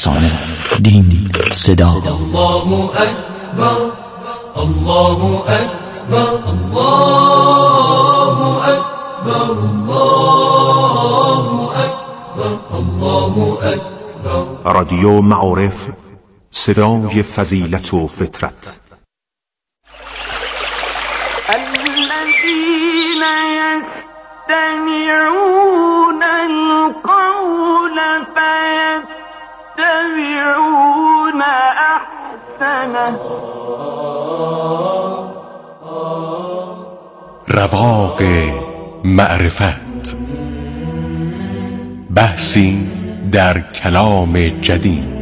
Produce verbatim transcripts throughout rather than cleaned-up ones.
رسانه، دین، صدا. الله اکبر، الله اکبر، الله اکبر، الله اکبر، الله اکبر. رادیو معارف، صدای فضیلت و فطرت. الذين يستمعون القول فيتبعون احسنه. رواق معرفت، بحثی در کلام جدید.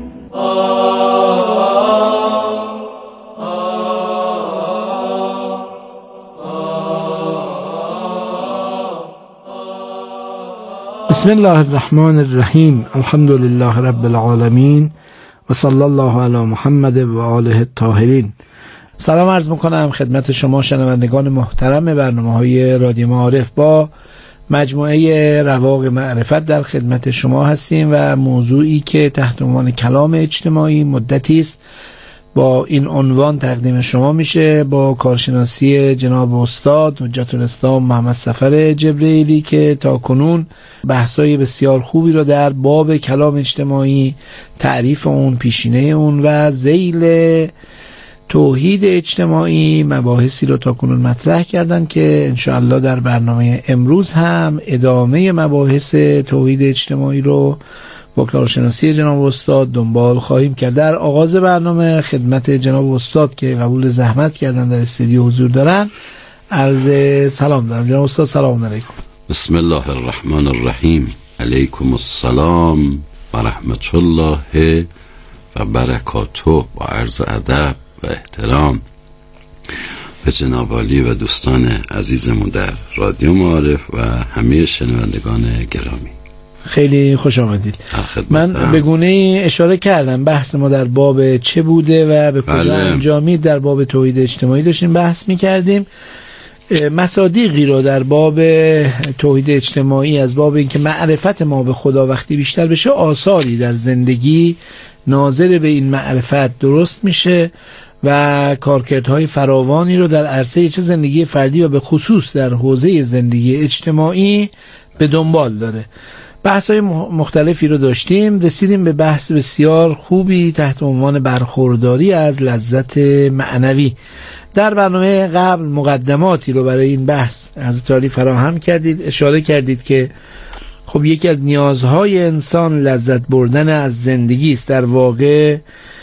بسم الله الرحمن الرحیم. الحمد لله رب العالمین و صلی الله علی محمد و آله الطاهرین. سلام عرض میکنم خدمت شما شنوندگان محترم برنامه‌های رادیو معارف. با مجموعه رواق معرفت در خدمت شما هستیم و موضوعی که تحت عنوان کلام اجتماعی مدتی است با این عنوان تقدیم شما میشه، با کارشناسی جناب استاد حجت الاسلام محمد صفر جبرئیلی که تا کنون بحثای بسیار خوبی رو در باب کلام اجتماعی، تعریف اون، پیشینه اون و ذیل توحید اجتماعی مباحثی رو تا کنون مطرح کردن که انشاءالله در برنامه امروز هم ادامه مباحث توحید اجتماعی رو با کارشناسی جناب استاد دنبال خواهیم کرد. در آغاز برنامه خدمت جناب استاد که قبول زحمت کردن در استودیو حضور دارن عرض سلام دارم. جناب استاد سلام علیکم. بسم الله الرحمن الرحیم. علیکم السلام و رحمت الله و برکاته و عرض ادب و احترام به جناب عالی و دوستان عزیزمون در رادیو معارف و همه شنوندگان گرامی. خیلی خوش آمدید. من به گونه اشاره کردم بحث ما در باب چه بوده و به کجا انجامید. در باب توحید اجتماعی داشتیم بحث می‌کردیم. مصادیقی رو در باب توحید اجتماعی از باب اینکه معرفت ما به خدا وقتی بیشتر بشه آثاری در زندگی ناظر به این معرفت درست میشه و کارکردهای فراوانی رو در عرصه چه زندگی فردی و به خصوص در حوزه زندگی اجتماعی به دنبال داره. بحث‌های مختلفی رو داشتیم، رسیدیم به بحث بسیار خوبی تحت عنوان برخورداری از لذت معنوی. در برنامه قبل مقدماتی رو برای این بحث حضرت عالی فراهم کردید، اشاره کردید که خب یکی از نیازهای انسان لذت بردن از زندگی است. در واقع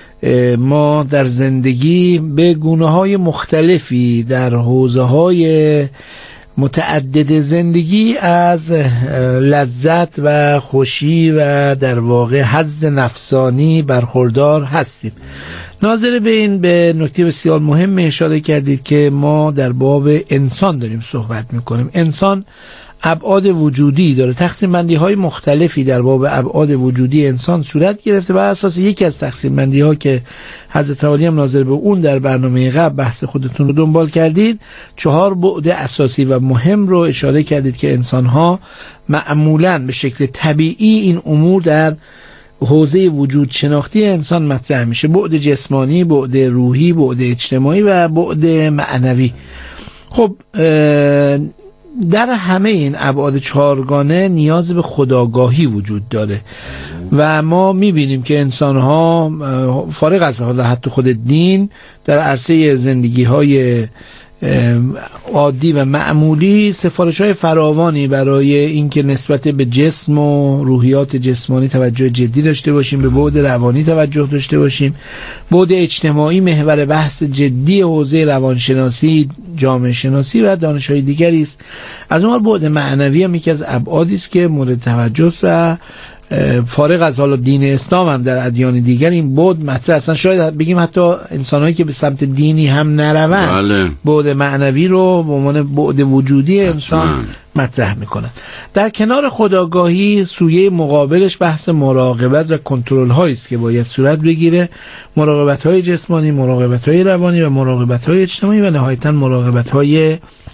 ما در زندگی به گونه‌های مختلفی در حوزه‌های متعدد زندگی از لذت و خوشی و در واقع حظ نفسانی برخوردار هستیم. ناظر به این به نکته بسیار مهم اشاره کردید که ما در باب انسان داریم صحبت میکنیم. انسان ابعاد وجودی داره، تقسیم بندی های مختلفی در باب ابعاد وجودی انسان صورت گرفته. بر اساس یکی از تقسیم بندی ها که حضرت عالی هم ناظر به اون در برنامه قبل بحث خودتون رو دنبال کردید، چهار بعد اساسی و مهم رو اشاره کردید که انسان ها معمولاً به شکل طبیعی این امور در حوزه وجود شناختی انسان مطرح میشه: بعد جسمانی، بعد روحی، بعد اجتماعی و بعد معنوی. خب در همه این ابعاد چهارگانه نیاز به خودآگاهی وجود داره و ما میبینیم که انسان‌ها فارغ از حالا حتی خود دین در عرصه زندگی‌های عادی و معمولی سفارش‌های فراوانی برای اینکه نسبت به جسم و روحیات جسمانی توجه جدی داشته باشیم، به بعد روانی توجه داشته باشیم. بعد اجتماعی محور بحث جدی حوزه روانشناسی، جامعه شناسی و دانش‌های دیگری است. از اون بعد معنوی هم یکی از ابعادی است که مورد توجه است و فارغ از حالا دین اسلام هم در ادیان دیگر این بعد مطرح هستن. شاید بگیم حتی انسانایی که به سمت دینی هم نروند بعد معنوی رو به عنوان بعد وجودی انسان مطرح میکنن. در کنار خودآگاهی سویه مقابلش بحث مراقبت و کنترل هایی است که باید صورت بگیره: مراقبت های جسمانی، مراقبت های روانی و مراقبت های اجتماعی و نهایتا مراقبت های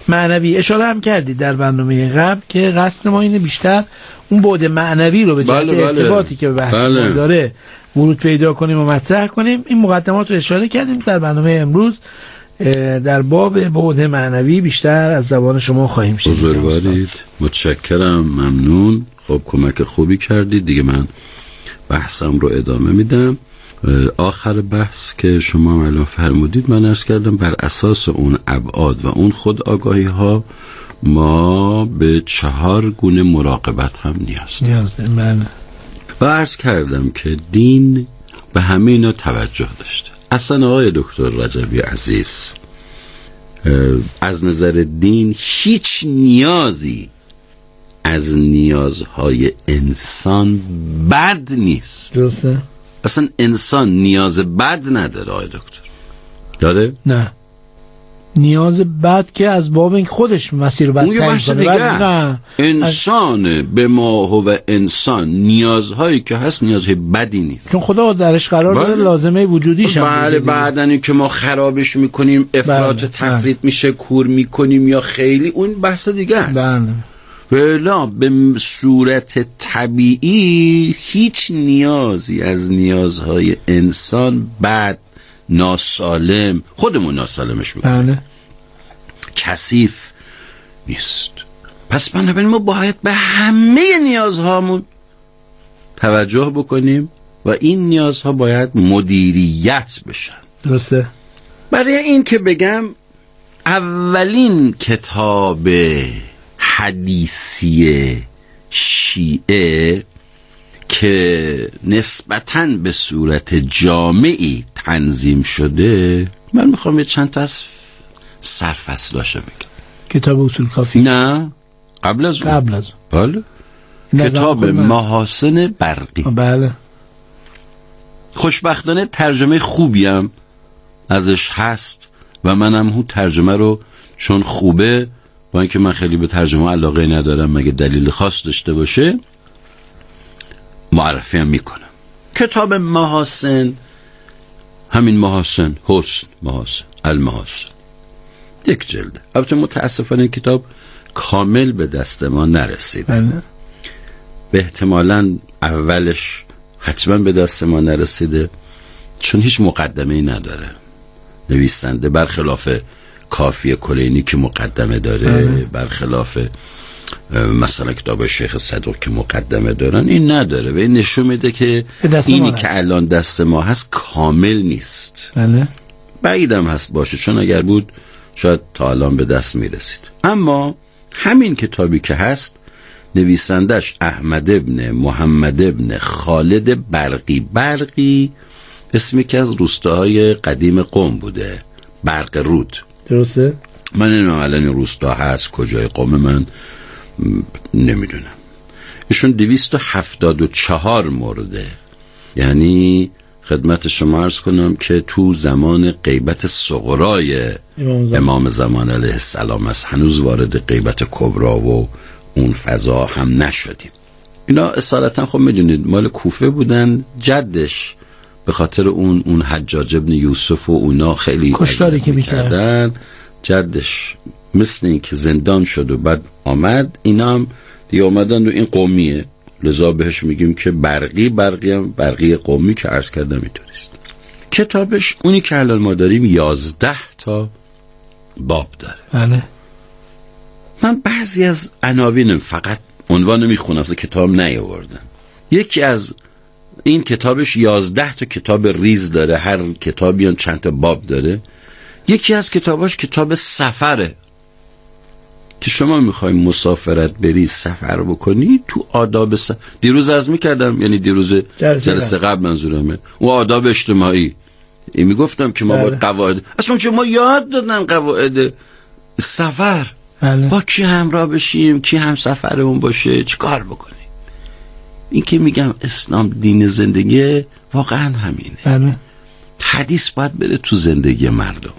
معنوی اشاره هم کردید در برنامه قبل که قصد ما اینه بیشتر اون بعد معنوی رو به جهت بله بله. ارتباطی که به بحث بله. داره ورود پیدا کنیم و مطرح کنیم. این مقدمات رو اشاره کردیم. در برنامه امروز در باب بعد معنوی بیشتر از زبان شما خواهیم شنید. بزرگوارید، متشکرم، ممنون. خب کمک خوبی کردید دیگه. من بحثم رو ادامه میدم. آخر بحث که شما الان فرمودید من عرض کردم بر اساس اون ابعاد و اون خود آگاهی ها ما به چهار گونه مراقبت هم نیاز داریم. نیاز داریم بله. و عرض کردم که دین به همه اینا توجه داشته. اصلا آقای دکتر رجبی عزیز از نظر دین هیچ نیازی از نیازهای انسان بد نیست. درسته؟ اصلا انسان نیاز بد نداره آقای دکتر. داره؟ نه. نیاز بد که از باب این خودش مسیر بد تعیین کنه. نه. انسان به ما هو انسان نیازهایی که هست نیازهای بدی نیست. چون خدا درش قرار داده لازمه وجودیش هم. بله بعدن که ما خرابش میکنیم افراط و تفریط میشه کور میکنیم یا خیلی اون بحث دیگه است. بله. ولی به صورت طبیعی هیچ نیازی از نیازهای انسان بد ناسالم خودمون ناسالمش میکنیم بله. کثیف نیست. پس بنابراین ما باید به همه نیازهامون توجه بکنیم و این نیازها باید مدیریت بشن. درسته. برای این که بگم اولین کتاب حدیثی شیعه که نسبتاً به صورت جامعی تنظیم شده من میخوام یه چند تا از سرفصلاشو بگم. کتاب اصول کافی؟ نه قبل از اون. قبل از اون بله کتاب محاسن برقی. بله. خوشبختانه ترجمه خوبی هم ازش هست و منم اون ترجمه رو چون خوبه با اینکه من خیلی به ترجمه علاقه ندارم مگه دلیل خاص داشته باشه معرفی هم میکنم. کتاب محاسن همین محاسن حسن محاسن المحاسن یک جلده. البته متاسفانه این کتاب کامل به دست ما نرسید. بله. به احتمالاً اولش حتما به دست ما نرسیده چون هیچ مقدمه ای نداره. نویسنده برخلاف کافی کلینی که مقدمه داره برخلاف مثلا کتاب شیخ صدوق که مقدمه دارن این نداره و این نشون میده که اینی که الان دست ما هست کامل نیست. بله. بعیدم هست باشه چون اگر بود شاید تا الان به دست میرسید. اما همین کتابی که هست نویسندش احمد ابن محمد ابن خالد برقی. برقی اسمی که از روستاهای قدیم قم بوده. برق رود. درسته؟ من نمیدونم الان این روستا هست کجای قم من نمیدونم. ایشون دویست و هفتاد و چهار مرده. یعنی خدمت شما عرض کنم که تو زمان غیبت صغرای امام زمان, امام زمان علیه السلام است. هنوز وارد غیبت کبرا و اون فضا هم نشدیم. اینا اصالتا خب میدونید مال کوفه بودن. جدش به خاطر اون اون حجاج ابن یوسف و اونا خیلی کشتاری که میکردن جدش مثل این که زندان شد و بعد آمد اینا هم دیگه آمدن و این قومیه لذا بهش میگیم که برقی. برقی هم برقی قومی که عرض کردم اینطوریست. کتابش اونی که الان ما داریم یازده تا باب داره. بله. من بعضی از عناوین فقط عنوان میخونم اصلا کتاب نیاوردم. یکی از این کتابش یازده تا کتاب ریز داره. هر کتابی هم چند تا باب داره. یکی از کتاباش کتاب سفره که شما میخوای مسافرت بری سفر بکنی تو آداب سفر. دیروز عرض میکردم یعنی دیروز جلسه قبل منظورمه اون آداب اجتماعی این میگفتم که ما باید قواعد اصلا چون ما یاد دادن قواعد سفر بله. با کی همراه بشیم کی هم سفرمون باشه چی کار بکنیم. این که میگم اسلام دین زندگی واقعا همینه. بله. حدیث باید بره تو زندگی مردم.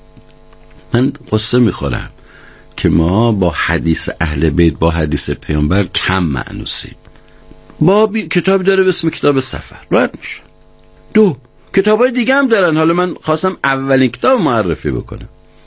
من قصه میخورم که ما با حدیث اهل بیت با حدیث پیامبر کم معنوسیم. با بی... کتابی داره به اسم کتاب سفر راحت میشه. دو کتابای دیگه هم دارن. حالا من خواستم اولین کتاب معرفی بکنم.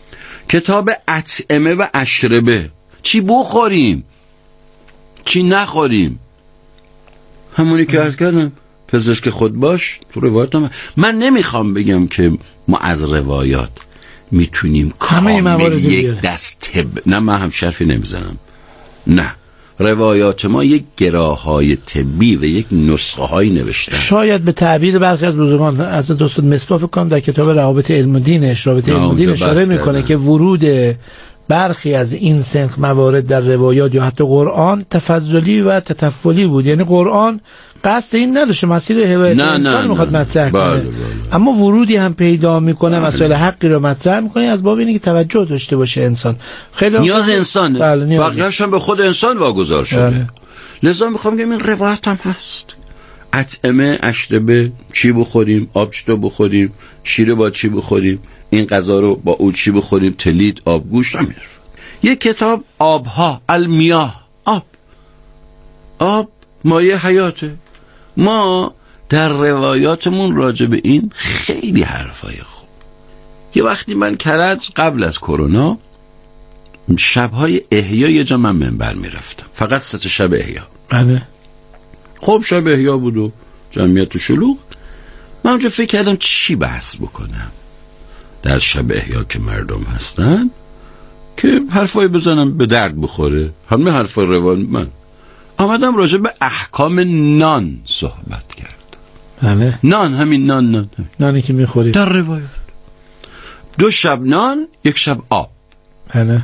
کتاب اطعمه و اشربه، چی بخوریم چی نخوریم، همونی که عرض کردم پزشک خود باش. تو روایت هم من نمیخوام بگم که ما از روایات میتونیم کامل یک دست طب، نه من هم شرفی نمیزنم، نه، روایات ما یک گراهای طبی و یک نسخه هایی نوشتن. شاید به تعبیر برخی از بزرگان از دوستان مصباح فکر کنم در کتاب روابط علم و دینش رابطه علم و دین اشاره میکنه که ورود برخی از این سنخ موارد در روایات یا حتی قرآن تفضلی و تطفلی بود، یعنی قرآن قصد این نداشته مسیر هدایت انسان میخواد مطرح کنه، بله بله. اما ورودی هم پیدا میکنه، بله. مسائل حقی رو مطرح میکنه از باب اینه که توجه داشته باشه انسان، خیلی نیاز انسانه، بله بقیه‌اش هم به خود انسان واگذار شده، بله. لذا میخوام بگم این روایت هم هست. اطعمه اشربه، چی بخوریم، آب چطور بخوریم، شیر با چی بخوریم، این غذا رو با او چی بخوریم، تلید، آب گوشت هم. یک کتاب آبها، المیاه، آب آب مایه حیاته. ما در روایاتمون راجع به این خیلی حرفای خوب. یه وقتی من کرج قبل از کرونا شبهای احیا یه جا من منبر میرفتم، فقط سه تا شب احیا. بله. خب شب احیا بود و جمعیت شلوغ، من اونجا فکر کردم چی بحث بکنم در شب احیا که مردم هستن که حرفای بزنم به درد بخوره. همه حرفای روان من آمدم راجع به احکام نان صحبت کرد. بله. نان، همین نان نان همین. نانی که میخوری در روایت دو شب نان یک شب آب. بله.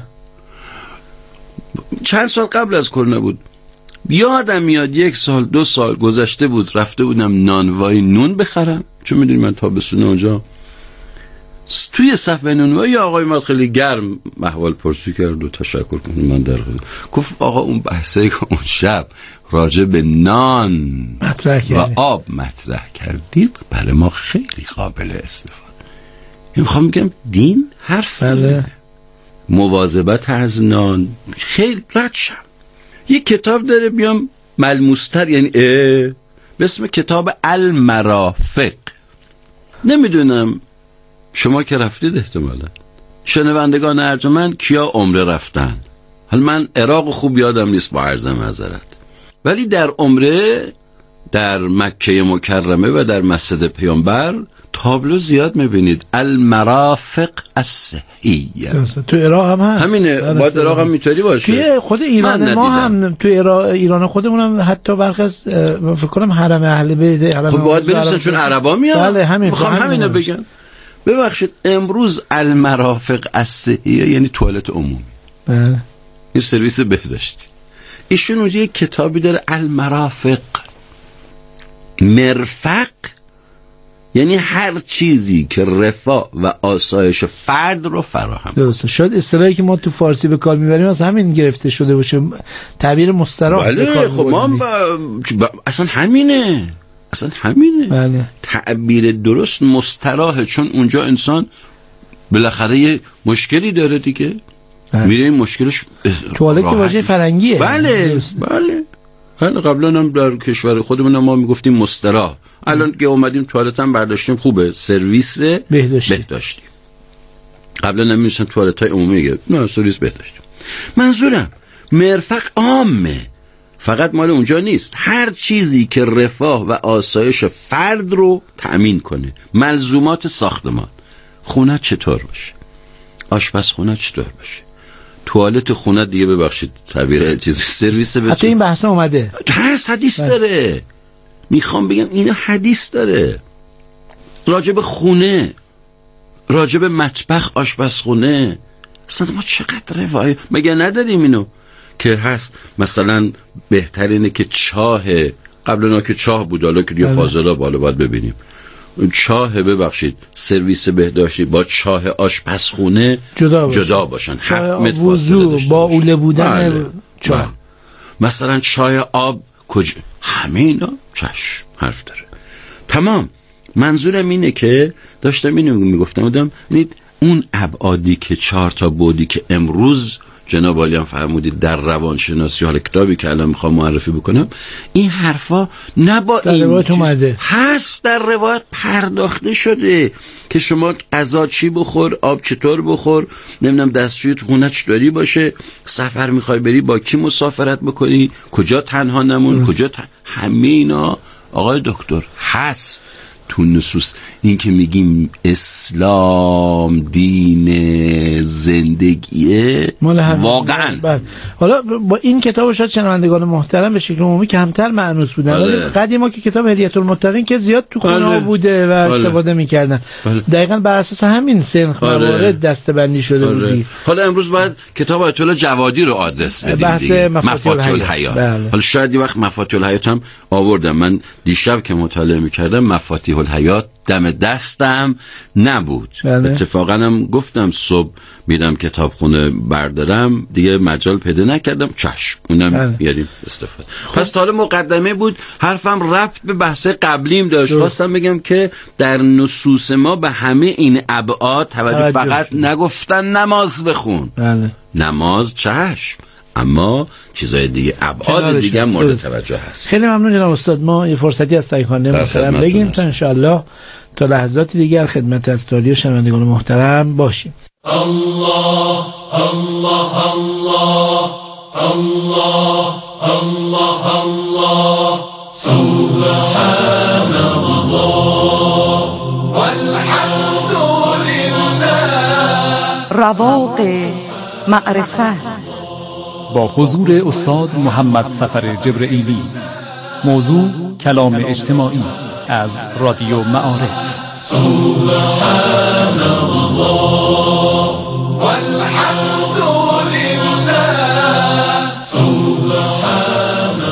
چند سال قبل از کرونا بود، یادم میاد یک سال دو سال گذشته بود رفته بودم نانوای نون بخرم، چون میدونی من تابستون اونجا توی صفحه نونوایی آقای ما خیلی گرم احوال پرسی کرد و تشکر کنم من در خود گفت آقا اون بحثی که اون شب راجع به نان مطرح و آب مطرح کردید برای ما خیلی قابل استفاده. میخوام بگم دین حرف بله. مواظبت از نان خیلی رد شم. یک کتاب داره بیام ملموستر، یعنی به اسم کتاب المرافق. نمیدونم شما که رفتید احتمالا، شنوندگان ارجمند کیا عمره رفتن؟ حالا من عراق خوب یادم نیست با عرض معذرت، ولی در عمره در مکه مکرمه و در مسجد پیامبر تابلو زیاد میبینید المرافق الصحیه. تو عراق هم هست همینه، باید عراق هم میتونی باشه. توی خود ایران ما هم تو ایران خودمون هم حتی برخی از فکر کنم حرم اهل بیت حرم خب باید بنویسن چون عربا میان. بله همین میخوام همینو بگم. ببخشید امروز المرافق الصحیه یعنی توالت عمومی. بله. این سرویس بهداشتی. ایشون اونجا یک کتابی داره المرافق. مرفق یعنی هر چیزی که رفاه و آسایش فرد رو فراهم. درسته. شاید اصطلاحی که ما تو فارسی به کار میبریم از همین گرفته شده باشه، تعبیر مستراح. بله به کار خب ما با... با... اصلا همینه اصلا همینه بله. تعبیر درست مستراحه، چون اونجا انسان بالاخره یه مشکلی داره دیگه. بله. میره این مشکلش توالت که واژه فرنگیه. بله بله. حالا قبلا هم در کشور خودمون ما میگفتیم مستراح، الان که اومدیم توالت هم برداشتیم خوبه، سرویس بهداشتی, بهداشتی. قبلا نمیشن توالت های عمومی میگه نه سرویس بهداشتی. منظورم مرفق عامه، فقط مال اونجا نیست، هر چیزی که رفاه و آسایش فرد رو تأمین کنه. ملزومات ساختمان، خونه چطور باشه، آشپزخونه چطور باشه، توالت خونه دیگه ببخشید تعبیر چیزی سرویس بشه. حتی این بحث اومده، هست حدیث داره. میخوام بگم اینا حدیث داره راجب خونه، راجب مطبخ، آشپزخونه. اصلا ما چقدر روایت مگه نداریم اینو که هست؟ مثلا بهترینه که چاه، قبلا که چاه بود حالا که دیگه فاضلا بالا باید ببینیم چاه ببخشید سرویس بهداشتی با چاه آشپزخونه جدا باشن, جدا باشن. هفت متر فاصله با اوله بودن بله. چاه بله. مثلا چای آب کجا، همه اینا چشم حرف داره. تمام. منظورم اینه که داشتم اینو میگفتم بودم، اون ابعادی که چهار تا بودی که امروز جناب عالی هم فرمودید در روانشناسی، حالا کتابی که الان میخوام معرفی بکنم، این حرفا نبا در این روایت اومده، هست در روایت پرداخته شده که شما غذا چی بخور، آب چطور بخور، نمیدونم دستشوی تو خونه چطوری باشه، سفر میخوای بری با کی مسافرت بکنی، کجا تنها نمون، کجا تن... همه اینا آقای دکتر هست تو نصوص. این که میگیم اسلام دین زندگیه واقعا. حالا با این کتاب شاید شنوندگان محترم به شکل عمومی کمتر مأنوس بودن، ولی قدیما که کتاب هدیة المتقین که زیاد تو خونه ها بوده و بله. استفاده میکردن بله. دقیقاً بر اساس همین سنخ موارد دسته‌بندی شده بله. بودی. حالا امروز باید کتاب آیت الله جوادی رو آدرس بدیم، بحث مفاتیح الحیات. بله. حالا شاید یه وقت مفاتیح الحیات هم آوردم، من دیشب که مطالعه میکردم مفاتیح الحیات دم دستم نبود. بله. اتفاقا هم گفتم صبح میرم کتابخونه بردارم، دیگه مجال پیدا نکردم، چشم اونم بله. بیاریم استفاده. خب. پس حالا مقدمه بود، حرفم رفت به بحث قبلیم داشت. خواستم بگم که در نصوص ما به همه این ابعاد توجه، فقط شد. نگفتن نماز بخون بله. نماز چشم، اما چیزای دیگه ابعاد دیگه مورد توجه هست. خیلی ممنون جناب استاد. ما یه فرصتی از تایخانه محترم بگیم تا انشاءالله تا لحظاتی دیگر خدمت از تالی و شنوندگان محترم باشیم. الله الله الله الله الله الله سبحان الله والحمد لله. رواق معرفت با حضور استاد محمد سفر جبرئیلی. موضوع کلام اجتماعی از رادیو معارف. سبحان الله والحمد لله. سبحان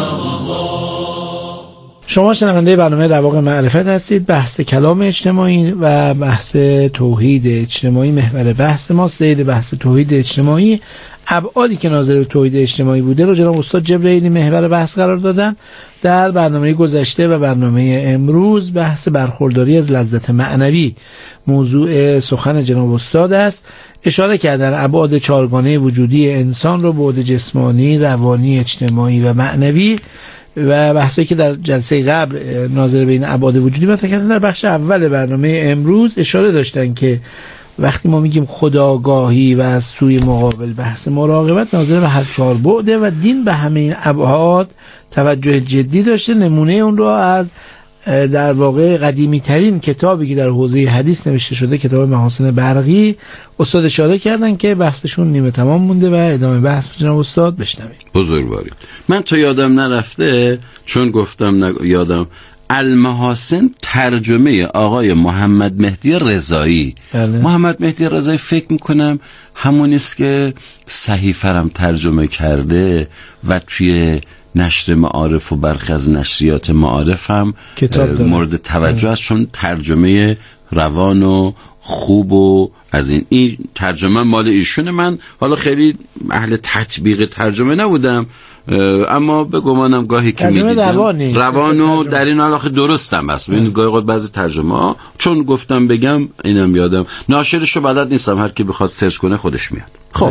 الله. شما شنونده برنامه رواق معرفت هستید. بحث کلام اجتماعی و بحث توحید اجتماعی محور بحث ماست. دید بحث توحید اجتماعی، ابعادی که ناظر به توحید اجتماعی بوده رو جناب استاد جبرئیلی محور بحث قرار دادن. در برنامه گذشته و برنامه امروز بحث برخورداری از لذت معنوی موضوع سخن جناب استاد است. اشاره کردن ابعاد چهارگانه وجودی انسان رو، بعد جسمانی، روانی، اجتماعی و معنوی، و بحثی که در جلسه قبل ناظر به این ابعاد وجودی مطرح کردن. در بخش اول برنامه امروز اشاره داشتن که وقتی ما میگیم خودآگاهی و از سوی مقابل بحث مراقبت ناظر به هر چهار بعده و دین به همه این ابعاد توجه جدی داشته. نمونه اون رو از در واقع قدیمی ترین کتابی که در حوزه حدیث نوشته شده، کتاب محاسن برقی، استاد اشاره کردن که بحثشون نیمه تمام مونده و ادامه بحث جناب استاد بشنویم. بزرگوارید. من تا یادم نرفته، چون گفتم نگ... یادم المحاسن ترجمه آقای محمد مهدی رضایی. بله. محمد مهدی رضایی فکر میکنم همونیست که صحیفه‌ام ترجمه کرده و توی نشر معارف و برخی از نشریات معارف هم مورد توجه است، چون ترجمه روان و خوب و از این این ترجمه مال ایشونه. من حالا خیلی اهل تطبیق ترجمه نبودم، اما به گمانم گاهی که میدیدم روانو در این حال آخه درستم بس ببین گاهی قد بعضی ترجمه ها، چون گفتم بگم اینم یادم، ناشرشو بلد نیستم، هر کی بخواد سرچ کنه خودش میاد. خب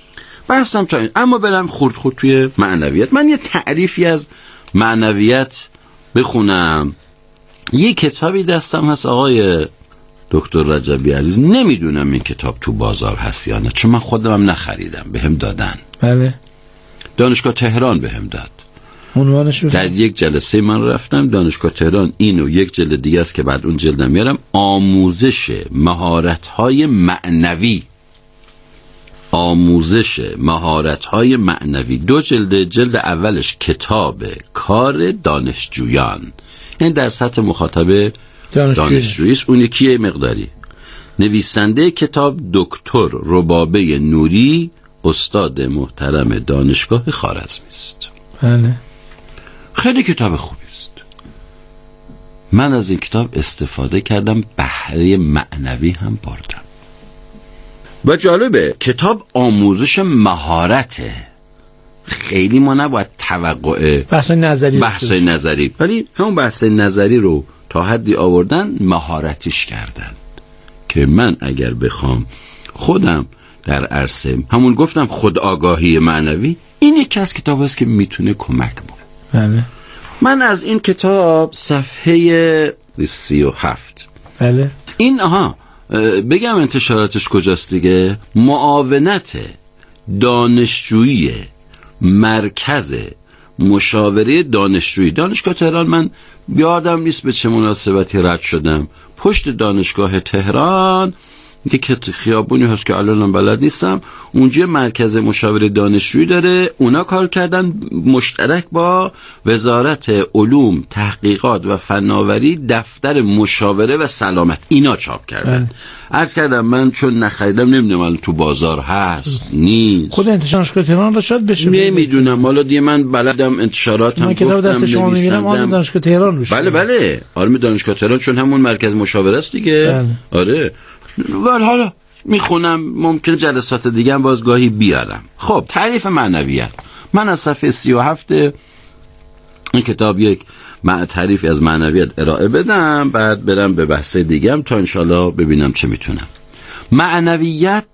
بحثم تا این، اما برم خورد خورد توی معنویت. من یه تعریفی از معنویت بخونم. یه کتابی دستم هست آقای دکتر رجبی عزیز، نمیدونم این کتاب تو بازار هست یا نه، چون من خودم هم نخریدم، بهم دادن. بله. دانشگاه تهران بهم داد. عنوانش رو در یک جلسه من رفتم دانشگاه تهران، اینو یک جلد دیگه است که بعد اون جلدم میارم، آموزش مهارت‌های معنوی. آموزش مهارت‌های معنوی، دو جلد. جلد اولش کتاب کار دانشجویان، این در سطح مخاطب دانشجویی است، اون یکی مقداری. نویسنده کتاب دکتر ربابه نوری، استاد محترم دانشگاه خوارزمی است. بله. خیلی کتاب خوبی است. من از این کتاب استفاده کردم، بهره معنوی هم بردم. و جالبه کتاب آموزش مهارته، خیلی ما نباید توقع بحث نظری بحث نظری ولی همون بحث نظری رو تا حدی آوردن، مهارتیش کردن که من اگر بخوام خودم در عرصه همون گفتم خودآگاهی معنوی، این یکی از کتاب است که میتونه کمک بکنه. بله. من از این کتاب صفحه سی و هفت بله. این آها بگم انتشاراتش کجاست دیگه. معاونت دانشجویی مرکز مشاوره دانشجویی دانشگاه تهران. من یادم نیست به چه مناسبتی رد شدم پشت دانشگاه تهران، یک خیابونی هست که الانم بلد نیستم، اونجا مرکز مشاوره دانشجویی داره. اونا کار کردن مشترک با وزارت علوم تحقیقات و فناوری دفتر مشاوره و سلامت، اینا چاپ کردن. عرض کردم من چون نخریدم نمیدونم الان تو بازار هست نیست. خود انتشارات تهران را شاید بشه، نمیدونم. حالا دیگه من بلدم انتشارات هم گفتم دست شما میگیرم آن دانشگاه تهران روش. بله بله آره دانشگاه تهران چون همون مرکز مشاوره است دیگه. بله. آره ولی حالا میخونم ممکن جلسات دیگه هم بازگاهی بیارم. خب تعریف معنویت، من از صفحه سی و هفت این کتاب یک تعریفی از معنویت ارائه بدم، بعد برم به بحث دیگه هم تا انشالله ببینم چه میتونم. معنویت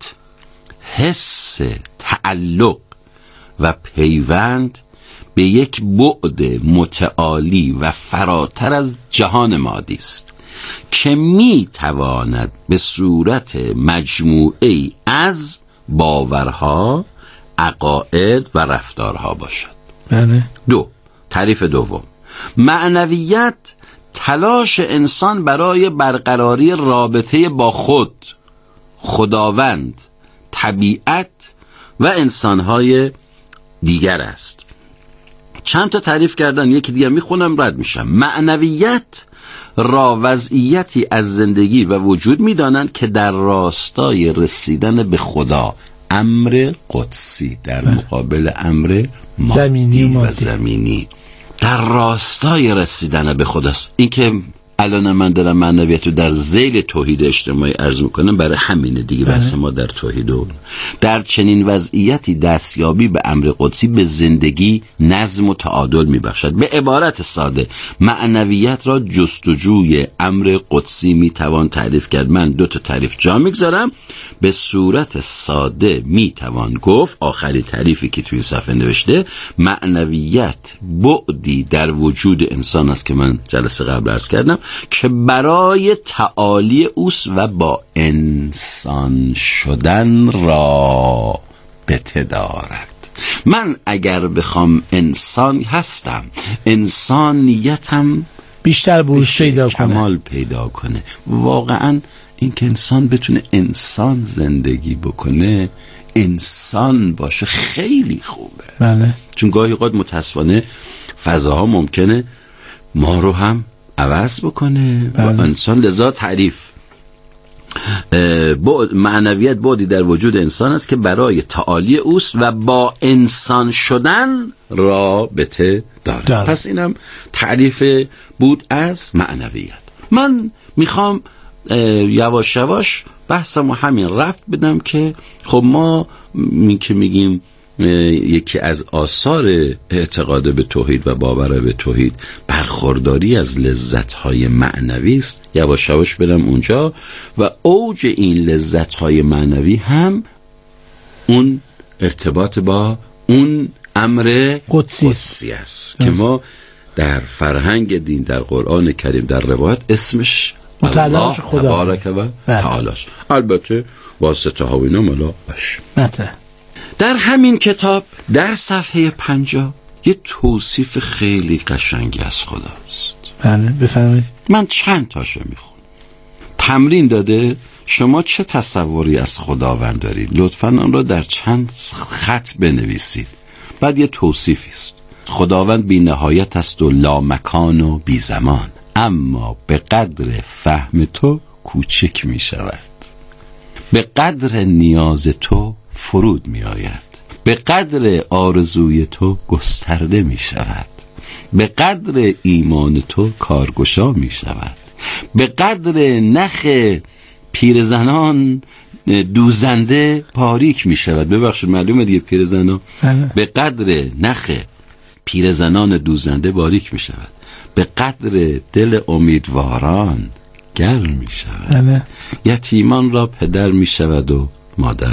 حس تعلق و پیوند به یک بعد متعالی و فراتر از جهان مادی است که می تواند به صورت مجموعه‌ای از باورها، عقاید و رفتارها باشد. بله. دو، تعریف دوم، معنویت تلاش انسان برای برقراری رابطه با خود، خداوند، طبیعت و انسانهای دیگر است. چند تا تعریف کردن، یکی دیگه میخونم رد میشم. معنویت را وضعیتی از زندگی و وجود میدانند که در راستای رسیدن به خدا، امر قدسی در مقابل امر زمینی و زمینی، در راستای رسیدن به خداست. این که الان من دارم معنویت رو در ذیل توحید اجتماعی عرض میکنم برای همینه دیگه. بحث ما در توحید و در چنین وضعیتی دستیابی به امر قدسی به زندگی نظم و تعادل میبخشد. به عبارت ساده معنویت را جستجوی امر قدسی میتوان تعریف کرد. من دو تا تعریف جا میگذارم. به صورت ساده میتوان گفت آخری تعریفی که توی صفحه نوشته، معنویت بعدی در وجود انسان است که من جلسه قبل عرض کردم که برای تعالی اوست و با انسان شدن رابطه دارد. من اگر بخوام انسان هستم، انسانیتم بیشتر بروز پیدا کنه، کمال پیدا کنه. واقعا این که انسان بتونه انسان زندگی بکنه، انسان باشه، خیلی خوبه. بله. چون گاهی اوقات متاسفانه فضاها ممکنه ما رو هم عوض بکنه. بله. و انسان لذا تعریف بعد معنویت بعدی در وجود انسان است که برای تعالی اوست و با انسان شدن رابطه دارد. داره. پس اینم تعریف بود از معنویت. من میخوام یواش یواش بحثمو همین رفت بدم که خب ما می که میگیم یکی از آثار اعتقاد به توحید و باور به توحید برخورداری از لذت‌های معنوی است. یواش یواش برم اونجا و اوج این لذت‌های معنوی هم اون ارتباط با اون امر قدسی, قدسی است که ما در فرهنگ دین، در قرآن کریم، در روایت اسمش الله تبارک و تعالی. البته واسطه ها و اینا ملا باشه. در همین کتاب در صفحه پنجاه یه توصیف خیلی قشنگی از خداست. بله بفرمایید. من چند تاشو میخونم. تمرین داده شما چه تصوری از خداوند دارید؟ لطفاً آن را در چند خط بنویسید. بعد یه توصیفی است. خداوند بی نهایت است و لامکان و بی زمان، اما به قدر فهم تو کوچک می شود، به قدر نیاز تو فرود می آید، به قدر آرزوی تو گسترده می شود، به قدر ایمان تو کارگشا می شود، به قدر نخ پیرزنان دوزنده پاریک می شود. ببخشید معلومه دیگه پیرزنان، به قدر نخ پیرزنان دوزنده باریک می شود، به قدر دل امیدواران گرم می شود، یتیمان را پدر می شود و مادر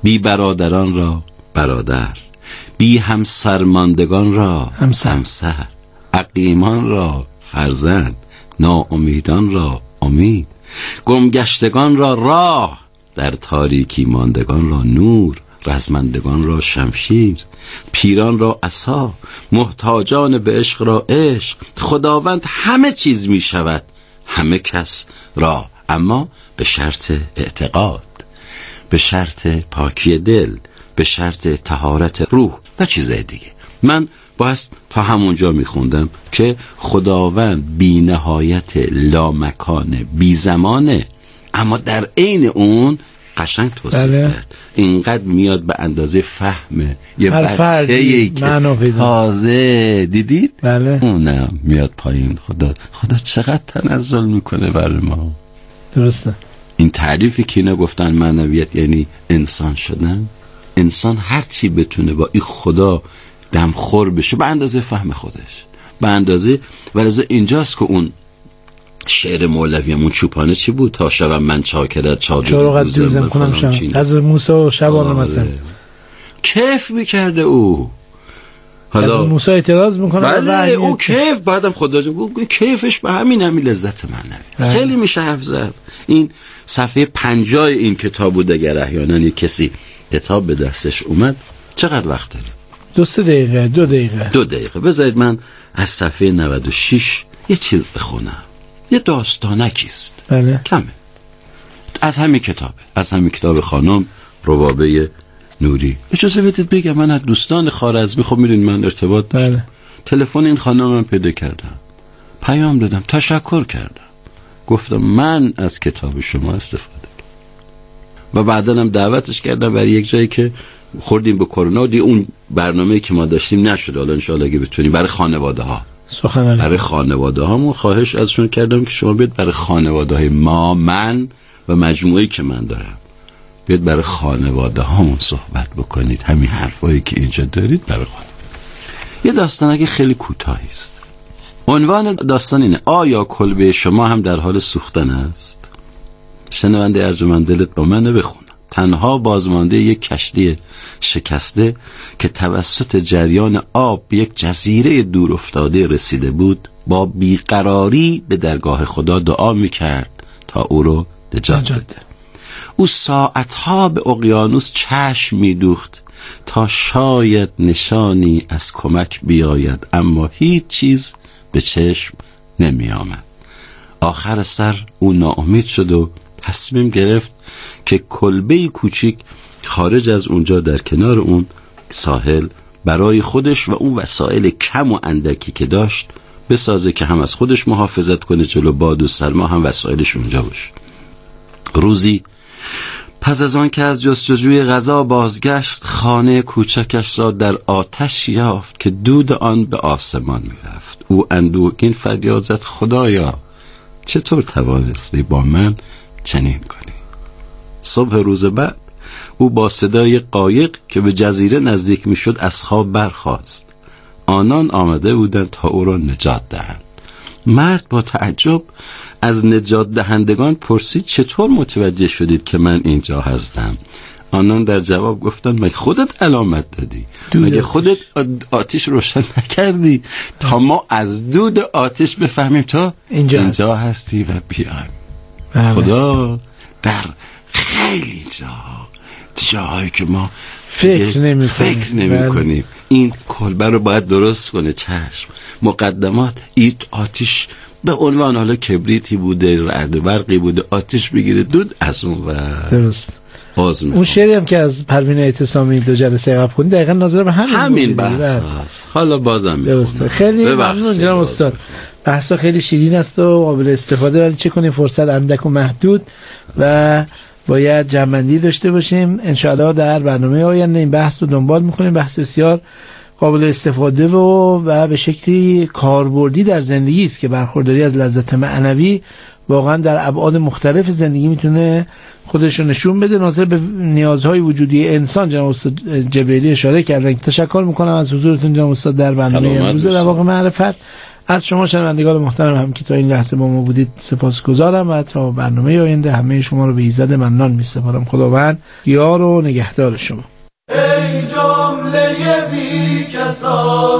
بی برادران را برادر، بی همسرماندگان را همسر, همسر. عقیمان را فرزند، ناامیدان را امید، گمگشتگان را راه، در تاریکی ماندگان را نور، رزمندگان را شمشیر، پیران را عصا، محتاجان به عشق را عشق. خداوند همه چیز می شود همه کس را، اما به شرط اعتقاد، به شرط پاکی دل، به شرط طهارت روح و چیزای دیگه. من باید تا همونجا میخوندم که خداوند بی نهایت لامکانه، بی زمانه، اما در عین اون قشنگ توصیف بله. کرد. اینقدر میاد به اندازه فهم یه بچه‌ای که تازه دیدید بله. اونم میاد پایین. خدا خدا چقدر تنزل میکنه برای ما. درسته. این تعریفی که اینا گفتن معنویت یعنی انسان شدن. انسان هر چی بتونه با این خدا دمخور بشه به اندازه فهم خودش، به اندازه. ولی اینجاست که اون شعر مولویمون چوپانه چی بود؟ تا شبم من چاکرت چادر دوزم کنم شم از موسی و شبان متن کیف میکرده او. حالا از موسی اعتراض میکنه بله او کیف. بعدم خدا جون کیفش به همین همین لذت معنوی. خیلی میشه حرف زد. این صفحه پنجاه این کتاب بود. اگر احیانا یک کسی کتاب به دستش اومد چقدر وقت داره؟ دو سه دقیقه دو دقیقه دو دقیقه بذارید من از صفحه نود و شش یه چیز بخونم. یه داستانکیست بله. کمه از همین کتابه، از همین کتاب خانم ربابه نوری. اجازه بدید بگم من از دوستان خوارزمی، خب میدونید من ارتباط داشتم. بله. تلفن این خانم من پیدا کردم، پیام دادم، تشکر کردم، گفتم من از کتاب شما استفاده کردم و بعداً هم دعوتش کردم برای یک جایی که خوردیم به کرونا. دی اون برنامه‌ای که ما داشتیم نشد. حالا ان شاءالله اگه بتونیم برای خانواده ها سخنرانی برای خانواده هامون خواهش ازشون کردم که شما بیاد برای خانواده های ما، من و مجموعه‌ای که من دارم، بیاد برای خانواده هامون صحبت بکنید. همین حرفایی که اینجا دارید برای خانواده. یه داستانه خیلی کوتاهی است. عنوان داستان اینه: آیا کلبه شما هم در حال سوختن است؟ شنونده ارجمند دلت با من بخون. تنها بازمانده یک کشتی شکسته که توسط جریان آب به یک جزیره دور افتاده رسیده بود، با بیقراری به درگاه خدا دعا میکرد تا او رو نجات بده. او ساعتها به اقیانوس چشم میدوخت تا شاید نشانی از کمک بیاید، اما هیچ چیز به چشم نمی آمد. آخر سر او ناامید شد و تصمیم گرفت که کلبه کوچیک خارج از اونجا در کنار اون ساحل برای خودش و اون وسایل کم و اندکی که داشت بسازه که هم از خودش محافظت کنه جلو باد و سرما، هم وسایلش اونجا باشه. روزی پس از آن که از جستجوی غذا بازگشت، خانه کوچکش را در آتش یافت که دود آن به آسمان میرفت. او اندوهگین فریاد زد: خدایا چطور توانستی با من چنین کنی؟ صبح روز بعد او با صدای قایق که به جزیره نزدیک میشد از خواب برخاست. آنان آمده بودند تا او را نجات دهند. مرد با تعجب از نجات دهندگان پرسید: چطور متوجه شدید که من اینجا هستم؟ آنان در جواب گفتند: مگه خودت علامت دادی؟ مگه خودت آتش روشن نکردی تا ما از دود آتش بفهمیم تا اینجا, اینجا هستی و بیایم؟ خدا در خیلی جاها، جاهایی که ما فکر نمی فکر نمی کنیم این کلبه رو باید درست کنه. چشم مقدمات این آتش به عنوان حالا کبریتی بوده، رعد برقی بوده، آتش بگیره دود از اون و درست. اون شعری هم که از پروین اعتصامی دو جلسه قبل خوندی دقیقاً ناظر به همین همین بحث هست. حالا بازم میخونم. خیلی ممنون جناب استاد. بحثا خیلی شیرین است و قابل استفاده، ولی چه کنیم فرصت اندک و محدود و باید جمع‌بندی داشته باشیم. انشاءالله در برنامه آینده این بحث رو دنبال می‌کنیم. بحث بسیار قابل استفاده و و به شکلی کاربردی در زندگی است که برخورداری از لذت معنوی واقعا در ابعاد مختلف زندگی میتونه خودش رو نشون بده. ناظر به نیازهای وجودی انسان جناب استاد جبریلی اشاره کردن. تشکر میکنم از حضورتون جناب استاد در برنامه امروز رواق معرفت. از شما شنوندگان محترم هم که تا این لحظه با ما بودید سپاسگزارم و تا برنامه آینده همه شما رو به ایزد منان می‌سپارم. خداوند یار و نگهدار شما. ای جمله بی کسان